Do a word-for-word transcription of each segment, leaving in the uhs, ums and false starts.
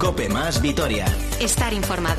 COPE más Vitoria. Estar informado.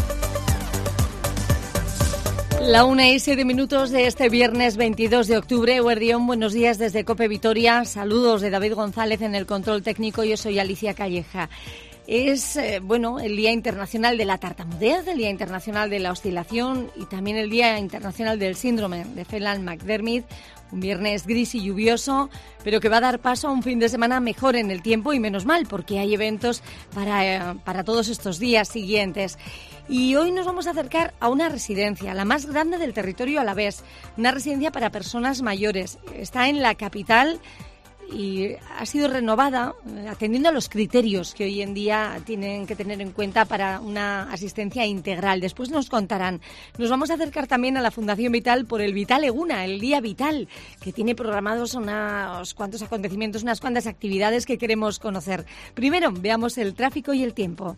La una y siete minutos de este viernes veintidós de octubre. Eguerdión, buenos días desde COPE Vitoria. Saludos de David González en el control técnico. Yo soy Alicia Calleja. Es, eh, bueno, el Día Internacional de la Tartamudez, el Día Internacional de la Oscilación y también el Día Internacional del Síndrome de Phelan-McDermid. Un viernes gris y lluvioso, pero que va a dar paso a un fin de semana mejor en el tiempo y menos mal, porque hay eventos para, eh, para todos estos días siguientes. Y hoy nos vamos a acercar a una residencia, la más grande del territorio alavés, una residencia para personas mayores. Está en la capital y ha sido renovada atendiendo a los criterios que hoy en día tienen que tener en cuenta para una asistencia integral. Después nos contarán. Nos vamos a acercar también a la Fundación Vital por el Vital Eguna, el Día Vital, que tiene programados unos cuantos acontecimientos, unas cuantas actividades que queremos conocer. Primero, veamos el tráfico y el tiempo.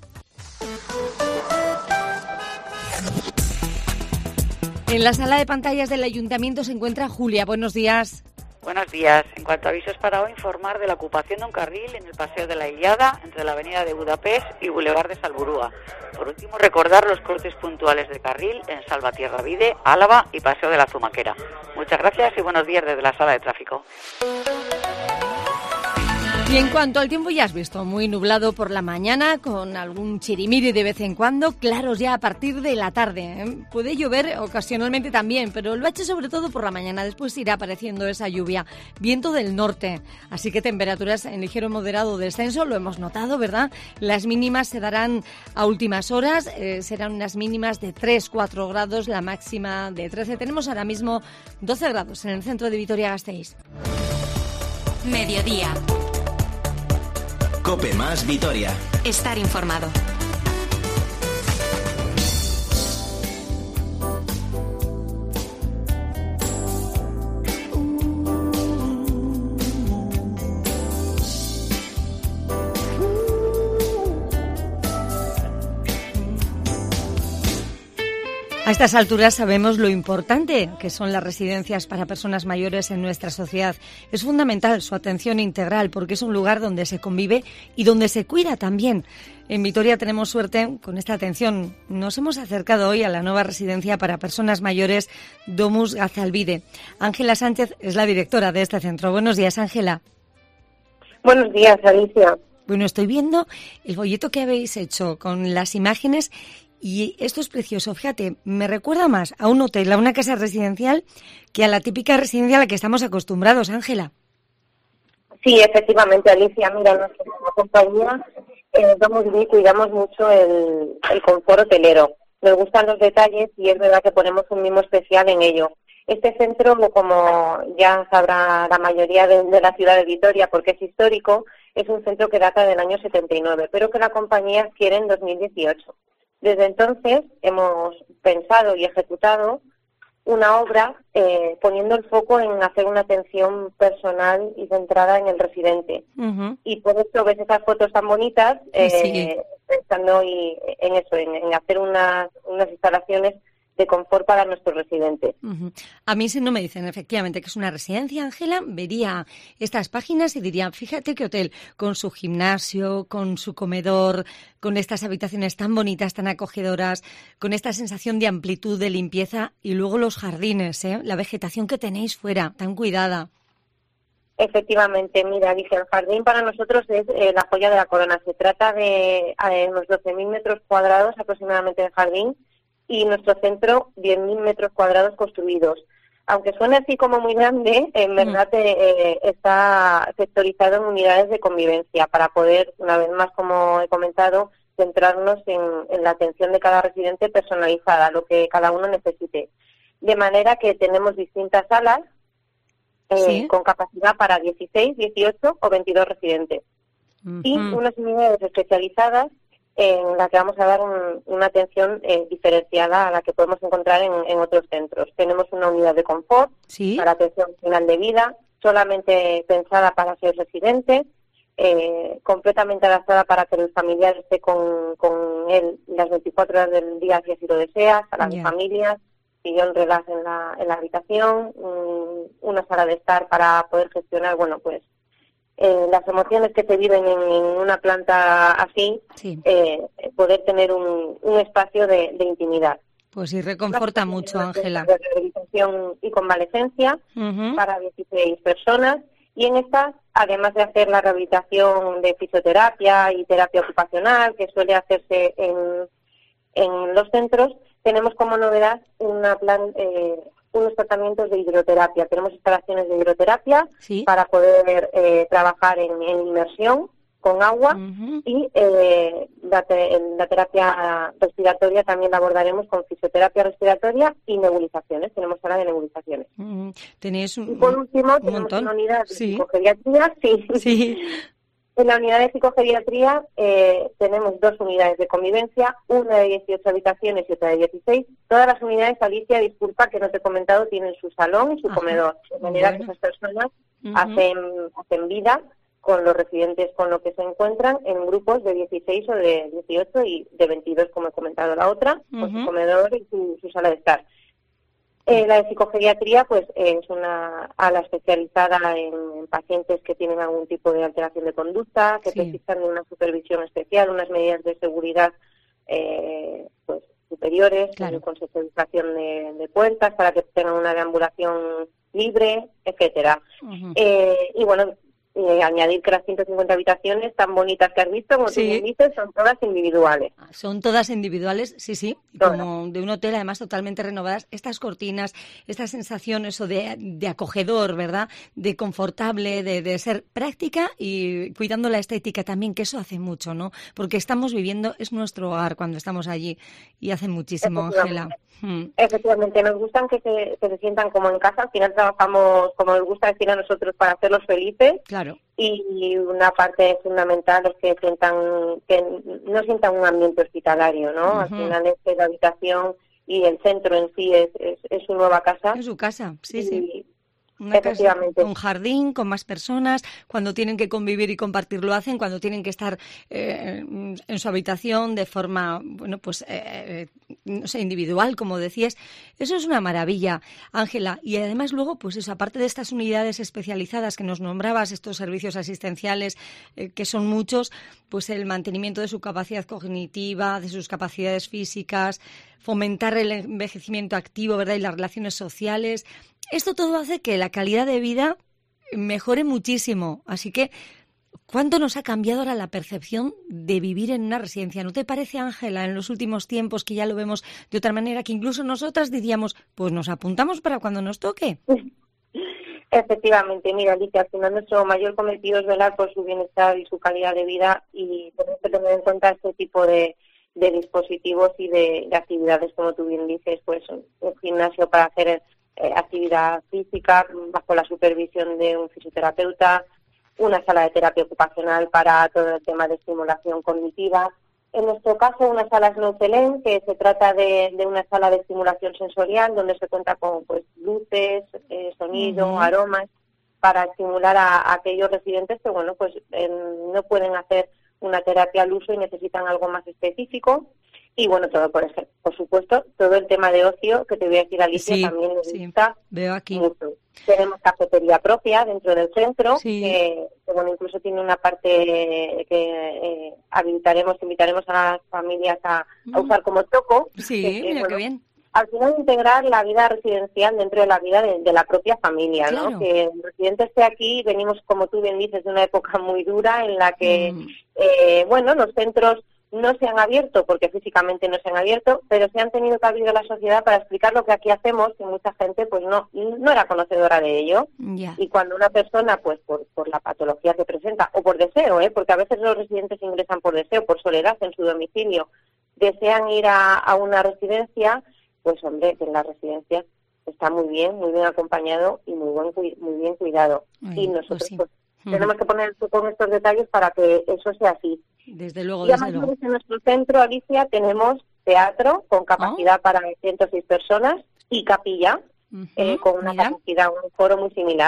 En la sala de pantallas del Ayuntamiento se encuentra Julia. Buenos días. Buenos días. En cuanto a avisos para hoy, informar de la ocupación de un carril en el Paseo de la Illada entre la Avenida de Budapest y Boulevard de Salburúa. Por último, recordar los cortes puntuales de carril en Salvatierra Vide, Álava y Paseo de la Zumaquera. Muchas gracias y buenos días desde la sala de tráfico. Y en cuanto al tiempo, ya has visto, muy nublado por la mañana, con algún chirimiri de vez en cuando, claros ya a partir de la tarde, ¿eh? Puede llover ocasionalmente también, pero lo ha hecho sobre todo por la mañana, después irá apareciendo esa lluvia. Viento del norte, así que temperaturas en ligero moderado descenso, lo hemos notado, ¿verdad? Las mínimas se darán a últimas horas, eh, serán unas mínimas de tres a cuatro grados, la máxima de trece. Tenemos ahora mismo doce grados en el centro de Vitoria-Gasteiz. Mediodía. COPE más Vitoria. Estar informado. A estas alturas sabemos lo importante que son las residencias para personas mayores en nuestra sociedad. Es fundamental su atención integral porque es un lugar donde se convive y donde se cuida también. En Vitoria tenemos suerte con esta atención. Nos hemos acercado hoy a la nueva residencia para personas mayores Domus Gazalbide. Ángela Sánchez es la directora de este centro. Buenos días, Ángela. Buenos días, Alicia. Bueno, estoy viendo el folleto que habéis hecho con las imágenes. Y esto es precioso, fíjate, me recuerda más a un hotel, a una casa residencial, que a la típica residencia a la que estamos acostumbrados, Ángela. Sí, efectivamente, Alicia, mira, nuestra compañía eh, Domus Gazalbide cuidamos mucho el, el confort hotelero. Nos gustan los detalles y es verdad que ponemos un mimo especial en ello. Este centro, como ya sabrá la mayoría de, de la ciudad de Vitoria, porque es histórico, es un centro que data del año setenta y nueve, pero que la compañía adquiere en dos mil dieciocho. Desde entonces hemos pensado y ejecutado una obra eh, poniendo el foco en hacer una atención personal y centrada en el residente. Uh-huh. Y por eso ves esas fotos tan bonitas, eh, sí. pensando y, en eso, en, en hacer unas, unas instalaciones de confort para nuestros residentes. Uh-huh. A mí, si no me dicen efectivamente que es una residencia, Ángela, vería estas páginas y diría, fíjate qué hotel, con su gimnasio, con su comedor, con estas habitaciones tan bonitas, tan acogedoras, con esta sensación de amplitud, de limpieza, y luego los jardines, ¿eh? La vegetación que tenéis fuera, tan cuidada. Efectivamente, mira, dice, el jardín para nosotros es eh, la joya de la corona. Se trata de eh, unos doce mil metros cuadrados aproximadamente de jardín, y nuestro centro diez mil metros cuadrados construidos. Aunque suene así como muy grande, en verdad eh, está sectorizado en unidades de convivencia para poder, una vez más, como he comentado, centrarnos en, en la atención de cada residente personalizada, lo que cada uno necesite. De manera que tenemos distintas salas eh, ¿Sí? con capacidad para dieciséis, dieciocho o veintidós residentes. Uh-huh. Y unas unidades especializadas en la que vamos a dar un, una atención eh, diferenciada a la que podemos encontrar en, en otros centros. Tenemos una unidad de confort ¿Sí? para atención final de vida, solamente pensada para ser residente, eh, completamente adaptada para que el familiar esté con, con él las veinticuatro horas del día si así lo desea, salas yeah. de familias, sillón relax en la, en la habitación, un, una sala de estar para poder gestionar, bueno, pues eh, las emociones que se viven en, en una planta así, sí. eh, poder tener un, un espacio de, de intimidad. Pues sí, reconforta mucho, Ángela. De rehabilitación y convalecencia uh-huh. para dieciséis personas. Y en estas, además de hacer la rehabilitación de fisioterapia y terapia ocupacional, que suele hacerse en, en los centros, tenemos como novedad una plan, eh, unos tratamientos de hidroterapia. Tenemos instalaciones de hidroterapia ¿sí? para poder eh, trabajar en, en inmersión con agua uh-huh. y eh, la, te, la terapia respiratoria también la abordaremos con fisioterapia respiratoria y nebulizaciones. Tenemos sala de nebulizaciones. Uh-huh. ¿Tenéis un, y por último, un tenemos montón? una unidad de sí. psicogeriatría. Sí. sí. En la unidad de psicogeriatría eh, tenemos dos unidades de convivencia, una de dieciocho habitaciones y otra de dieciséis. Todas las unidades, Alicia, disculpa que no te he comentado, tienen su salón y su Ajá. comedor. De manera bueno. que esas personas uh-huh. hacen, hacen vida con los residentes con los que se encuentran en grupos de dieciséis o de dieciocho y de veintidós, como he comentado la otra, uh-huh. con su comedor y su, su sala de estar. Eh, la de psicogeriatría pues eh, es una ala especializada en, en pacientes que tienen algún tipo de alteración de conducta, que sí. necesitan de una supervisión especial, unas medidas de seguridad eh, pues superiores, claro. con sectorización de, de puertas para que tengan una deambulación libre, etcétera. Uh-huh. Eh, y bueno, Eh, añadir que las ciento cincuenta habitaciones tan bonitas que has visto, como sí. tú bien dices, son todas individuales. Son todas individuales, sí, sí, todas. Como de un hotel, además totalmente renovadas. Estas cortinas, esta sensación eso de, de acogedor, ¿verdad? De confortable, de, de ser práctica y cuidando la estética también, que eso hace mucho, ¿no? Porque estamos viviendo, es nuestro hogar cuando estamos allí y hace muchísimo, Ángela. Hmm. Efectivamente, nos gustan que se, que se sientan como en casa. Al final trabajamos, como nos gusta decir a nosotros, para hacerlos felices. Claro. Y una parte fundamental es que sientan que no sientan un ambiente hospitalario, ¿no? Uh-huh. Al final es que la habitación y el centro en sí es, es, es su nueva casa. Es su casa, sí, y, sí. Una casa, un jardín con más personas, cuando tienen que convivir y compartir lo hacen, cuando tienen que estar eh, en su habitación de forma, bueno, pues, eh, no sé, individual, como decías. Eso es una maravilla, Ángela. Y además luego, pues eso, aparte de estas unidades especializadas que nos nombrabas, estos servicios asistenciales, eh, que son muchos, pues el mantenimiento de su capacidad cognitiva, de sus capacidades físicas, fomentar el envejecimiento activo, ¿verdad? Y las relaciones sociales. Esto todo hace que la calidad de vida mejore muchísimo. Así que, ¿cuánto nos ha cambiado ahora la percepción de vivir en una residencia? ¿No te parece, Ángela, en los últimos tiempos que ya lo vemos de otra manera, que incluso nosotras diríamos, pues nos apuntamos para cuando nos toque? Efectivamente, mira, Alicia, al final nuestro mayor cometido es velar por su bienestar y su calidad de vida y tenemos que tener en cuenta este tipo de, de dispositivos y de, de actividades, como tú bien dices, pues un gimnasio para hacer Eh, actividad física bajo la supervisión de un fisioterapeuta, una sala de terapia ocupacional para todo el tema de estimulación cognitiva. En nuestro caso, una sala Snowfelen, que se trata de, de una sala de estimulación sensorial donde se cuenta con pues luces, eh, sonido, uh-huh. aromas, para estimular a, a aquellos residentes que bueno pues eh, no pueden hacer una terapia al uso y necesitan algo más específico. Y bueno, todo por ejemplo, por supuesto, todo el tema de ocio, que te voy a decir, Alicia, sí, también nos sí, gusta veo aquí. mucho. Tenemos cafetería propia dentro del centro, sí. que, que bueno, incluso tiene una parte que eh, habilitaremos, invitaremos a las familias a, a usar como toco. Sí, que, que, mira bueno, qué bien. Al final integrar la vida residencial dentro de la vida de, de la propia familia, claro. ¿no? Que el residente esté aquí, venimos, como tú bien dices, de una época muy dura en la que, mm. eh, bueno, los centros no se han abierto, porque físicamente no se han abierto, pero se han tenido que abrir a la sociedad para explicar lo que aquí hacemos, y mucha gente pues no no era conocedora de ello. Yeah. Y cuando una persona, pues por, por la patología que presenta, o por deseo, ¿eh? porque a veces los residentes ingresan por deseo, por soledad en su domicilio, desean ir a, a una residencia, pues hombre, en las residencias está muy bien, muy bien acompañado y muy buen muy bien cuidado. Ay, y nosotros pues, sí. pues uh-huh. tenemos que poner con estos detalles para que eso sea así. Desde luego, y desde luego. En nuestro centro, Alicia, tenemos teatro con capacidad oh. para ciento seis personas y capilla uh-huh. eh, con una Mira. capacidad, un foro muy similar.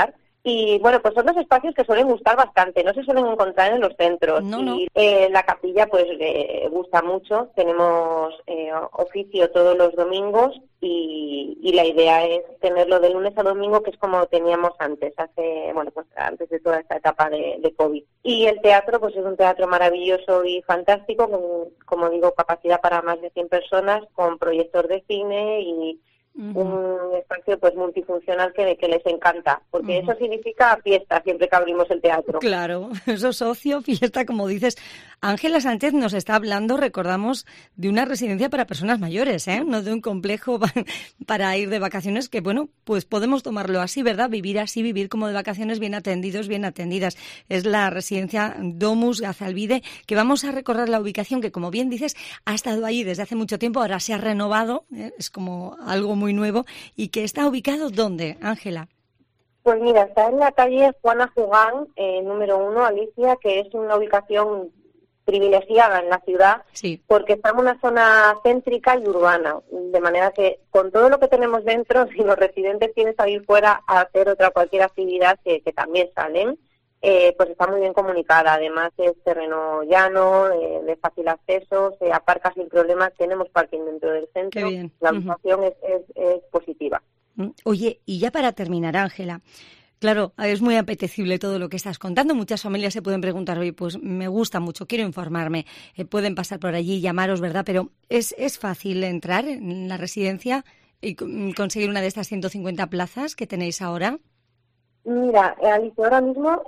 Y bueno, pues son dos espacios que suelen gustar bastante, no se suelen encontrar en los centros. No, no. Y eh, la capilla pues eh, gusta mucho, tenemos eh, oficio todos los domingos y, y la idea es tenerlo de lunes a domingo, que es como teníamos antes, hace bueno pues antes de toda esta etapa de, de COVID. Y el teatro pues es un teatro maravilloso y fantástico, con, como digo, capacidad para más de cien personas, con proyector de cine y Uh-huh. un espacio pues multifuncional que, que les encanta, porque uh-huh. eso significa fiesta siempre que abrimos el teatro. Claro, eso es ocio, fiesta, como dices. Ángela Sánchez nos está hablando, recordamos, de una residencia para personas mayores, ¿eh? No de un complejo para ir de vacaciones, que bueno, pues podemos tomarlo así, ¿verdad? Vivir así, vivir como de vacaciones, bien atendidos, bien atendidas. Es la residencia Domus Gazalbide, que vamos a recordar la ubicación, que como bien dices, ha estado ahí desde hace mucho tiempo, ahora se ha renovado, ¿eh? Es como algo muy nuevo, y que está ubicado ¿dónde, Ángela? Pues mira, está en la calle Juana Jugán, eh, número uno, Alicia, que es una ubicación privilegiada en la ciudad, sí. porque está en una zona céntrica y urbana, de manera que con todo lo que tenemos dentro, si los residentes quieren salir fuera a hacer otra cualquier actividad que, que también salen, eh, pues está muy bien comunicada. Además es terreno llano, eh, de fácil acceso, se aparca sin problemas, tenemos parking dentro del centro. Qué bien. La ubicación uh-huh. es, es, es positiva. Oye, y ya para terminar, Ángela, claro, es muy apetecible todo lo que estás contando. Muchas familias se pueden preguntar, oye, pues me gusta mucho, quiero informarme. Eh, pueden pasar por allí, llamaros, ¿verdad? Pero ¿es, es fácil entrar en la residencia y conseguir una de estas ciento cincuenta plazas que tenéis ahora? Mira, Alicia, ahora mismo,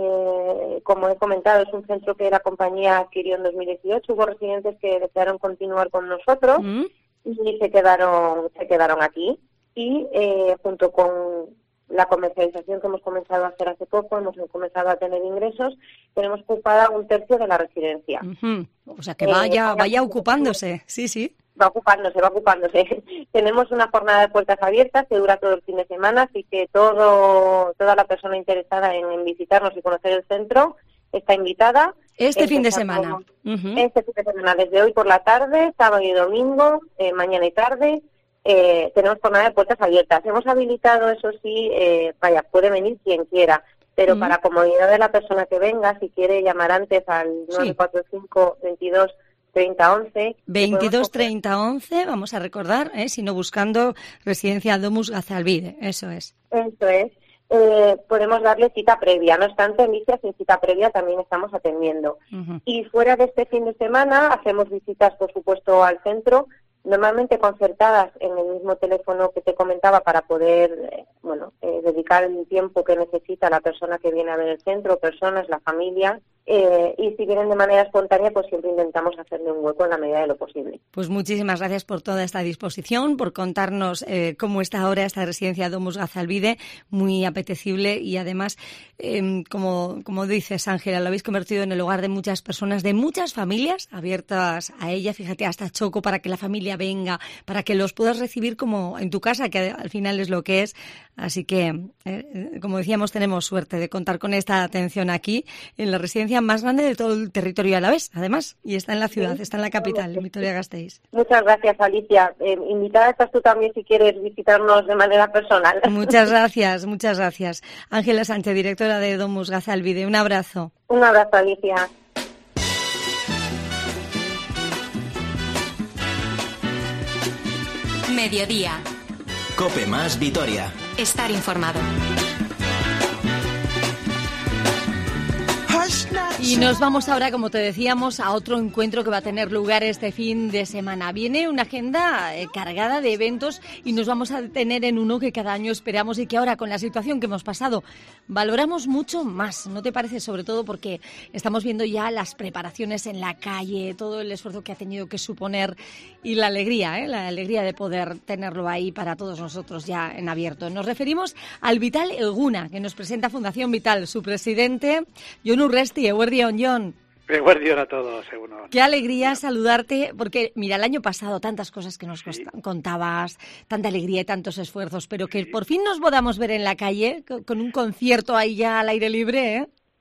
eh, como he comentado, es un centro que la compañía adquirió en dos mil dieciocho. Hubo residentes que desearon continuar con nosotros ¿Mm? y se quedaron, se quedaron aquí. Y eh, junto con la comercialización que hemos comenzado a hacer hace poco, hemos comenzado a tener ingresos, tenemos ocupada un tercio de la residencia. Uh-huh. O sea, que vaya, eh, vaya ocupándose, sí, sí. Va ocupándose, va ocupándose. Tenemos una jornada de puertas abiertas que dura todo el fin de semana, así que todo toda la persona interesada en, en visitarnos y conocer el centro está invitada. Este fin de semana. Uh-huh. Este fin de semana, desde hoy por la tarde, sábado y domingo, eh, mañana y tarde. Eh, tenemos jornada de puertas abiertas. Hemos habilitado, eso sí, eh, vaya, puede venir quien quiera, pero mm. para comodidad de la persona que venga, si quiere llamar antes al nueve cuatro cinco, veintidós, treinta, once. veintidós, treinta, once, vamos a recordar, ¿eh? Si no buscando Residencia Domus Gazalbide, eso es. Eso es. Eh, podemos darle cita previa. No obstante, Alicia, sin cita previa también estamos atendiendo. Uh-huh. Y fuera de este fin de semana, hacemos visitas, por supuesto, al centro, normalmente concertadas en el mismo teléfono que te comentaba para poder, eh, bueno, eh, dedicar el tiempo que necesita la persona que viene a ver el centro, personas, la familia, eh, y si vienen de manera espontánea, pues siempre intentamos hacerle un hueco en la medida de lo posible. Pues muchísimas gracias por toda esta disposición, por contarnos eh, cómo está ahora esta residencia Domus Gazalbide, muy apetecible y además, eh, como, como dices, Ángela, lo habéis convertido en el hogar de muchas personas, de muchas familias abiertas a ella, fíjate, hasta Choco, para que la familia venga, para que los puedas recibir como en tu casa, que al final es lo que es. Así que, eh, como decíamos, tenemos suerte de contar con esta atención aquí, en la residencia más grande de todo el territorio alavés, además, y está en la ciudad, sí, está en la capital, en Vitoria-Gasteiz. Muchas gracias, Alicia. Eh, invitada estás tú también si quieres visitarnos de manera personal. Muchas gracias, muchas gracias. Ángela Sánchez, directora de Domus Gazalbide, un abrazo. Un abrazo, Alicia. Mediodía. COPE más Vitoria. Estar informado. Y nos vamos ahora, como te decíamos, a otro encuentro que va a tener lugar este fin de semana. Viene una agenda eh, cargada de eventos y nos vamos a detener en uno que cada año esperamos y que ahora, con la situación que hemos pasado, valoramos mucho más, ¿no te parece? Sobre todo porque estamos viendo ya las preparaciones en la calle, todo el esfuerzo que ha tenido que suponer y la alegría, ¿eh? La alegría de poder tenerlo ahí para todos nosotros ya en abierto. Nos referimos al Vital Eguna, que nos presenta Fundación Vital, su presidente, Jon Urresti. Eguerdion, Jon. Eguerdion a todos, seguro. Qué alegría saludarte, porque mira, el año pasado tantas cosas que nos sí. contabas, tanta alegría y tantos esfuerzos, pero que sí. por fin nos podamos ver en la calle con un concierto ahí ya al aire libre, ¿eh?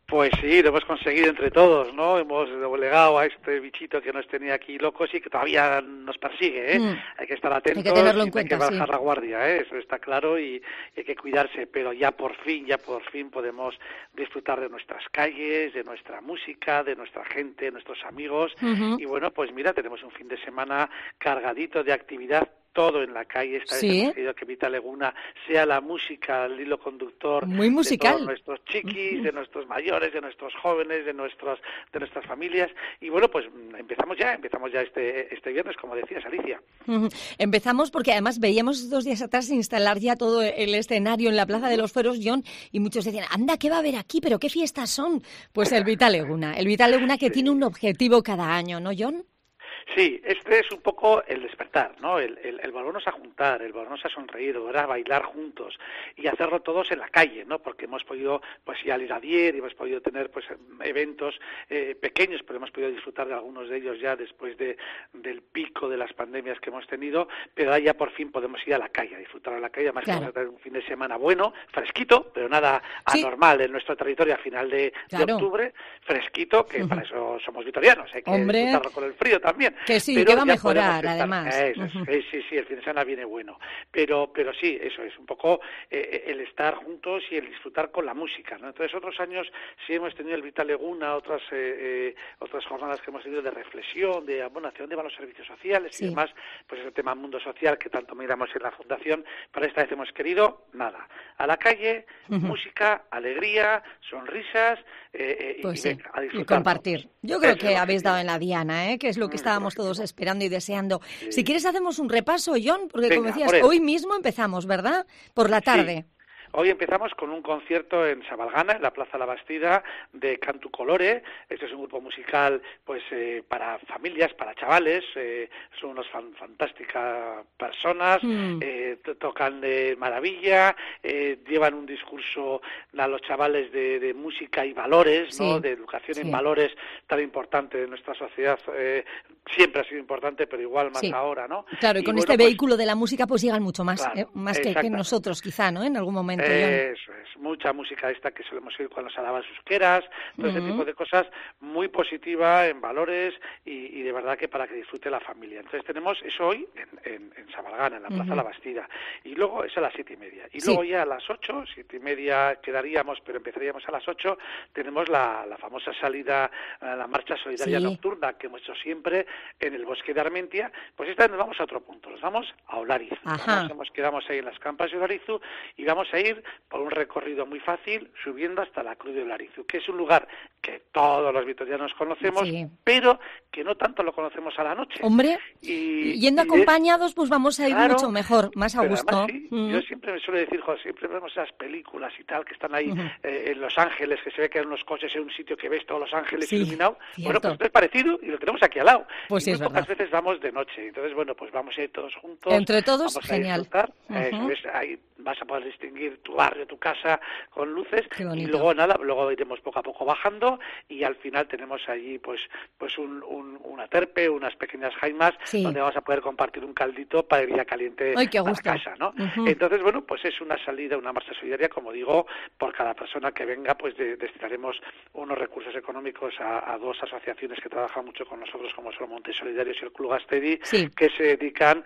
Pues sí, lo hemos conseguido entre todos, ¿no? Hemos doblegado a este bichito que nos tenía aquí locos y que todavía nos persigue, ¿eh? Mm. Hay que estar atentos, hay que tenerlo en y cuenta, hay que bajar sí. la guardia, ¿eh? Eso está claro y, y hay que cuidarse, pero ya por fin, ya por fin podemos disfrutar de nuestras calles, de nuestra música, de nuestra gente, de nuestros amigos. Uh-huh. Y bueno, pues mira, tenemos un fin de semana cargadito de actividad, todo en la calle. Esta ¿Sí? vez hemos querido que Vitaleguna sea la música, el hilo conductor muy musical de todos nuestros chiquis, de nuestros mayores, de nuestros jóvenes, de nuestros de nuestras familias. Y bueno, pues empezamos ya, empezamos ya este este viernes, como decías, Alicia. Uh-huh. Empezamos porque además veíamos dos días atrás instalar ya todo el escenario en la Plaza de los Fueros, John, y muchos decían, anda, ¿qué va a haber aquí? ¿Pero qué fiestas son? Pues el Vitaleguna, el Vitaleguna que sí. tiene un objetivo cada año, ¿no, John? Sí, este es un poco el despertar, ¿no? El, el, el volvernos a juntar, el volvernos a sonreír, volver a bailar juntos y hacerlo todos en la calle, ¿no? Porque hemos podido, pues ya al ir a Dier, y hemos podido tener, pues, eventos eh, pequeños, pero hemos podido disfrutar de algunos de ellos ya después de del pico de las pandemias que hemos tenido, pero ahora ya por fin podemos ir a la calle, a disfrutar a la calle, además claro. vamos a tener un fin de semana bueno, fresquito, pero nada sí. anormal en nuestro territorio a final de, claro. de octubre, fresquito, que uh-huh. para eso somos vitorianos, hay que Hombre. disfrutarlo con el frío también. Que sí, pero que va a mejorar, además. Eso, uh-huh. sí, sí, sí, el fin de semana viene bueno. Pero pero sí, eso es un poco eh, el estar juntos y el disfrutar con la música, ¿no? Entonces, otros años sí hemos tenido el Vitaleguna, otras eh, eh, otras jornadas que hemos tenido de reflexión, de, bueno, hacia dónde van los servicios sociales sí. y demás, pues ese tema mundo social que tanto miramos en la Fundación, pero esta vez hemos querido, nada, a la calle, uh-huh. música, alegría, sonrisas, eh, pues y, sí. venga, a disfrutar. Y compartir. Yo creo eso que habéis dado en la diana, ¿eh? Que es lo que estábamos todos esperando y deseando. Sí. Si quieres hacemos un repaso, John, porque Venga, como decías, hoy mismo empezamos, ¿verdad? Por la tarde. Sí. Hoy empezamos con un concierto en Sabalgana, en la Plaza La Bastida, de Cantu Colore. Este es un grupo musical pues eh, para familias, para chavales. Eh, son unas fan, fantásticas personas, mm. eh, tocan de maravilla, eh, llevan un discurso a los chavales de, de música y valores, sí. ¿no? De educación sí. en valores tan importante en nuestra sociedad. Eh, siempre ha sido importante, pero igual más sí. ahora, ¿no? Claro, y, y con bueno, este pues, vehículo de la música pues llegan mucho más, claro, eh, más que, que nosotros quizá, ¿no? En algún momento. Eso es, mucha música esta que solemos oír cuando se alaban susqueras, todo uh-huh. ese tipo de cosas, muy positiva en valores y, y de verdad que para que disfrute la familia. Entonces tenemos eso hoy en, en, en Sabalgana, en la Plaza uh-huh. La Bastida, y luego es a las siete y media. Y sí. luego ya a las ocho, siete y media quedaríamos, pero empezaríamos a las ocho, tenemos la, la famosa salida, la marcha solidaria sí. nocturna que hemos hecho siempre en el bosque de Armentia. Pues esta vez nos vamos a otro punto, nos vamos a Olarizu. Vamos, nos quedamos ahí en las campas de Olarizu y vamos a ir por un recorrido muy fácil subiendo hasta la Cruz de Olarizu, que es un lugar que todos los vitorianos conocemos, sí. pero que no tanto lo conocemos a la noche. Hombre, y, yendo y acompañados, es, pues vamos a ir claro, mucho mejor, más a gusto. Además, sí, mm. Yo siempre me suelo decir, joder, siempre vemos esas películas y tal, que están ahí uh-huh. eh, en Los Ángeles, que se ve que hay unos coches en un sitio que ves todos Los Ángeles sí, iluminado. Cierto. Bueno, pues esto es parecido y lo tenemos aquí al lado. Pues sí, y es muy pocas verdad. veces vamos de noche, entonces bueno, pues vamos a ir todos juntos. Entre todos, vamos genial. A disfrutar. Uh-huh. Eso es, ahí vas a poder distinguir tu barrio, tu casa con luces y luego nada, luego iremos poco a poco bajando y al final tenemos allí pues pues un, un, una terpe, unas pequeñas jaimas sí. donde vamos a poder compartir un caldito para ir ya caliente Ay, qué a gusto. casa, ¿no? Uh-huh. Entonces, bueno, pues es una salida, una marcha solidaria, como digo, por cada persona que venga, pues de, destinaremos unos recursos económicos a, a dos asociaciones que trabajan mucho con nosotros, como son Montes Solidarios y el Club Gastedi, sí. que se dedican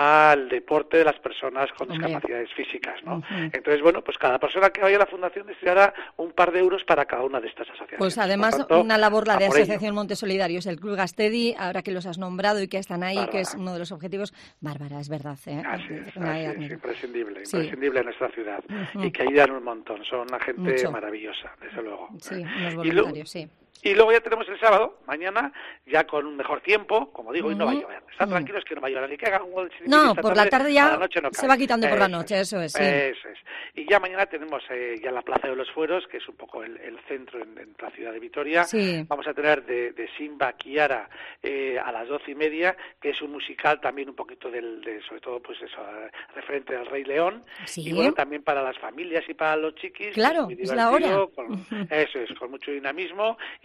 al deporte de las personas con Hombre. discapacidades físicas, ¿no? Uh-huh. Entonces, bueno, pues cada persona que vaya a la Fundación destinará un par de euros para cada una de estas asociaciones. Pues además, tanto, una labor la de Asociación ello. Montes Solidarios, el Club Gastedi, ahora que los has nombrado y que están ahí, Bárbara. que es uno de los objetivos. Bárbara, es verdad, ¿eh? Así es, así es, imprescindible, sí. imprescindible en nuestra ciudad. Uh-huh. Y que ayudan un montón, son una gente Mucho. maravillosa, desde luego. Sí, unos voluntarios, y lo, sí. Y luego ya tenemos el sábado, mañana, ya con un mejor tiempo, como digo, uh-huh. y no va a llover. Están uh-huh. tranquilos que no va a llover, ni que hagan un gol. No, por tarde, la tarde ya la no se va quitando por la noche, eso es, sí. Eso es. Y ya mañana tenemos eh, ya la Plaza de los Fueros, que es un poco el, el centro en, en la ciudad de Vitoria. Sí. Vamos a tener de, de Simba Kiara eh, a las doce y media, que es un musical también un poquito del, de, sobre todo, pues eso, referente al Rey León. Sí. Y bueno, también para las familias y para los chiquis. Claro, pues es la hora. Con, uh-huh. Eso es, con mucho dinamismo y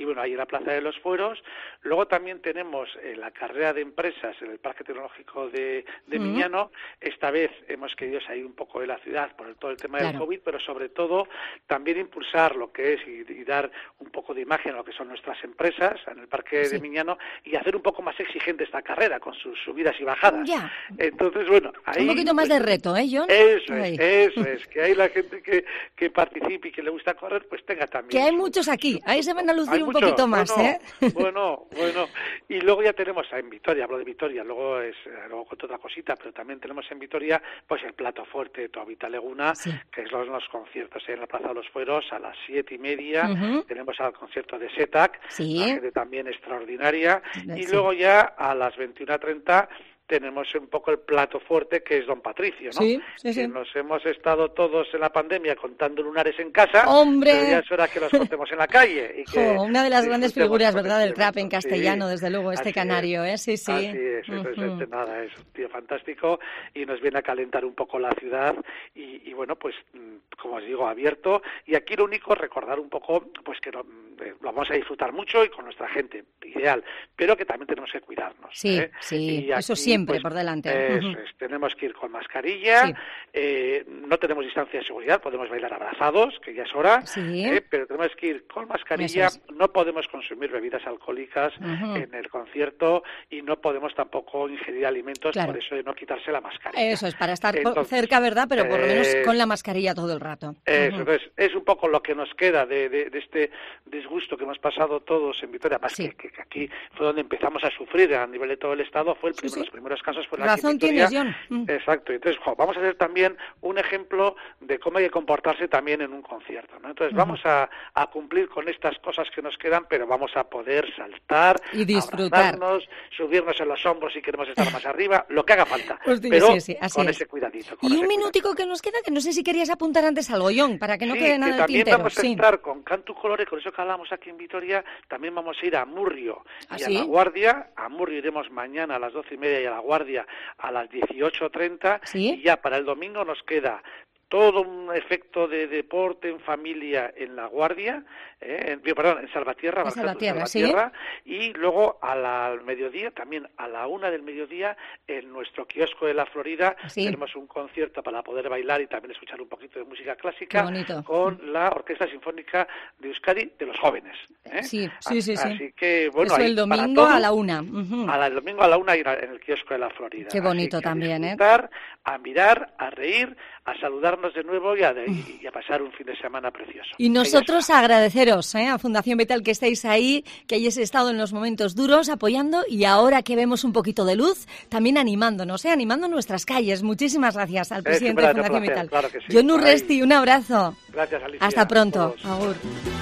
y bueno, ahí en la Plaza de los Fueros. Luego también tenemos eh, la carrera de empresas en el Parque Tecnológico de, de uh-huh. Miñano. Esta vez hemos querido salir un poco de la ciudad por el, todo el tema claro. del COVID, pero sobre todo también impulsar lo que es y, y dar un poco de imagen a lo que son nuestras empresas en el Parque sí. de Miñano y hacer un poco más exigente esta carrera con sus subidas y bajadas. Ya. Entonces, bueno, ahí... Un poquito más pues, de reto, ¿eh, John? Eso es, eso es, que hay la gente que, que participe y que le gusta correr, pues tenga también... Que hay su, muchos aquí, ahí se van a lucir hay un mucho, poquito más, bueno, ¿eh? Bueno, bueno, y luego ya tenemos en Vitoria, hablo de Vitoria, luego es luego con otra cosita, pero también tenemos en Vitoria pues el plato fuerte de Toavita Leguna, sí. que es los, los conciertos ¿eh? en la Plaza de los Fueros a las siete y media, uh-huh. tenemos al concierto de SETAC, sí. la gente también extraordinaria, sí. y sí. luego ya a las veintiuna treinta tenemos un poco el plato fuerte que es Don Patricio, ¿no? Sí, sí, sí. Que nos hemos estado todos en la pandemia contando lunares en casa, ¡hombre! Pero ya es hora que los contemos en la calle. Y que jo, una de las grandes figuras, ¿verdad?, del trap en castellano, sí, desde luego, este canario, ¿eh? Sí, sí. Así es, uh-huh. entonces, nada, es un tío fantástico y nos viene a calentar un poco la ciudad y, y bueno, pues, como os digo, abierto. Y aquí lo único, recordar un poco, pues que lo, lo vamos a disfrutar mucho y con nuestra gente, ideal, pero que también tenemos que cuidarnos. Sí, ¿eh? sí, y aquí, eso siempre pues, por delante. Eso uh-huh. es, tenemos que ir con mascarilla, sí. eh, no tenemos distancia de seguridad, podemos bailar abrazados, que ya es hora, sí. eh, pero tenemos que ir con mascarilla, es. no podemos consumir bebidas alcohólicas uh-huh. en el concierto y no podemos tampoco ingerir alimentos, claro. por eso de no quitarse la mascarilla. Eso es, para estar entonces, cerca, ¿verdad?, pero por lo menos eh, con la mascarilla todo el rato. Eso, uh-huh. entonces, es un poco lo que nos queda de, de, de este disgusto que hemos pasado todos en Vitoria, más sí. que, que aquí fue donde empezamos a sufrir a nivel de todo el Estado, fue el sí, primero, sí. los primeros casos fueron Razón aquí en Vitoria. tienes, John. Exacto, entonces jo, vamos a hacer también un ejemplo de cómo hay que comportarse también en un concierto, ¿no? Entonces uh-huh. vamos a, a cumplir con estas cosas que nos quedan, pero vamos a poder saltar, y disfrutar, subirnos en los hombros si queremos estar más arriba, lo que haga falta, pues sí, pero sí, sí, así con es. ese cuidadito. Y Con un ese minutico cuidadito. que nos queda, que no sé si querías apuntar antes algo, John, para que no sí, quede nada que en el también tintero. vamos a sí. estar con Cantu Colore, con eso que hablamos aquí en Vitoria, también vamos a ir a Murrio ¿Ah, y sí? a La Guardia. A Murrio iremos mañana a las doce y media y a La Guardia a las dieciocho treinta, ¿Sí? y ya para el domingo nos queda todo un efecto de deporte en familia en La Guardia, eh, en, perdón, en Salvatierra, en Salvatierra, Salvatierra ¿sí? Y luego a la, al mediodía, también a la una del mediodía, en nuestro kiosco de La Florida, ¿Sí? tenemos un concierto para poder bailar y también escuchar un poquito de música clásica con la Orquesta Sinfónica de Euskadi de los jóvenes. ¿eh? Sí, sí, sí, sí. Así que, bueno, eso ahí, el domingo todo, a la una. Uh-huh. A la, el domingo a la una ir a, en el kiosco de La Florida. Qué bonito Así que también, a disfrutar, ¿eh? a mirar, a reír, a saludarnos de nuevo y a, de, y a pasar un fin de semana precioso. Y nosotros agradeceros ¿eh? a Fundación Vital que estéis ahí, que hayáis estado en los momentos duros apoyando y ahora que vemos un poquito de luz, también animándonos, ¿eh? animando nuestras calles. Muchísimas gracias al presidente eh, de Fundación placer, Vital. Claro que sí. John Urresti, un abrazo. Gracias, Alicia. Hasta pronto. Agur.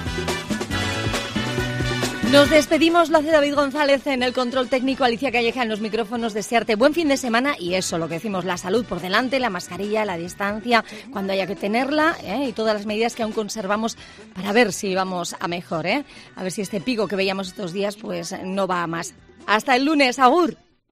Nos despedimos, lo hace David González en el control técnico, Alicia Calleja en los micrófonos, desearte buen fin de semana y eso, lo que decimos, la salud por delante, la mascarilla, la distancia, cuando haya que tenerla ¿eh? y todas las medidas que aún conservamos para ver si vamos a mejor, ¿eh? A ver si este pico que veíamos estos días pues no va a más. Hasta el lunes, agur.